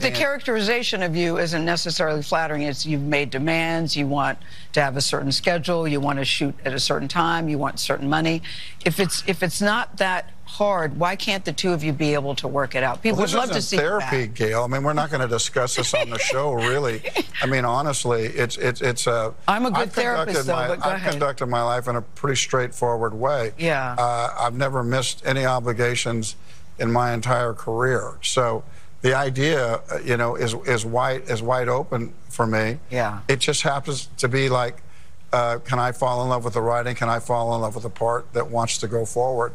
The characterization of you isn't necessarily flattering. It's you've made demands, you want to have a certain schedule, you want to shoot at a certain time, you want certain money. If it's not that hard, why can't the two of you be able to work it out? People would love to see therapy, Gail. I mean, we're not going to discuss this on the show, really. I mean, honestly, it's a. I'm a good therapist, though, but go ahead. I've conducted my life in a pretty straightforward way. Yeah. I've never missed any obligations in my entire career. So the idea, you know, is wide open for me. Yeah. It just happens to be like, can I fall in love with the writing? Can I fall in love with the part that wants to go forward?